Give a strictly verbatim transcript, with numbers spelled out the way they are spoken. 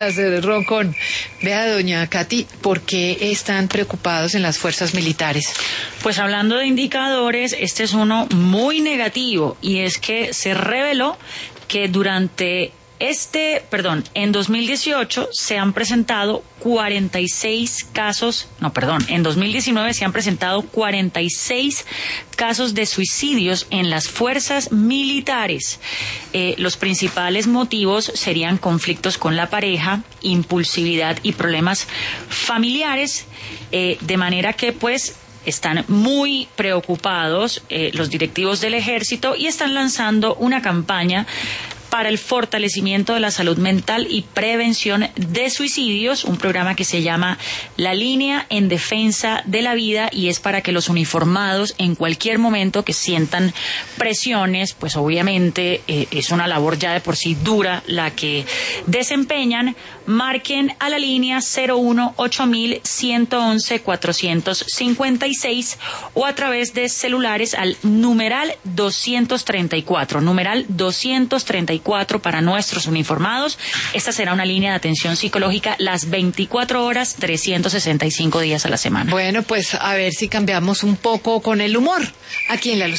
Roncón. Vea, doña Katy, ¿por qué están preocupados en las fuerzas militares? Pues hablando de indicadores, este es uno muy negativo, y es que se reveló que durante este, perdón, en dos mil dieciocho se han presentado cuarenta y seis casos, no, perdón, en dos mil diecinueve se han presentado cuarenta y seis casos de suicidios en las fuerzas militares. Eh, los principales motivos serían conflictos con la pareja, impulsividad y problemas familiares, eh, de manera que pues están muy preocupados eh, los directivos del ejército y están lanzando una campaña para el fortalecimiento de la salud mental y prevención de suicidios, un programa que se llama La Línea en Defensa de la Vida, y es para que los uniformados en cualquier momento que sientan presiones, pues obviamente eh, es una labor ya de por sí dura la que desempeñan, marquen a la línea cero uno ocho mil ciento once cuatrocientos cincuenta y seis o a través de celulares al numeral doscientos treinta y cuatro, numeral doscientos treinta y cuatro para nuestros uniformados. Esta será una línea de atención psicológica las veinticuatro horas, trescientos sesenta y cinco días a la semana. Bueno, pues a ver si cambiamos un poco con el humor aquí en La Luz.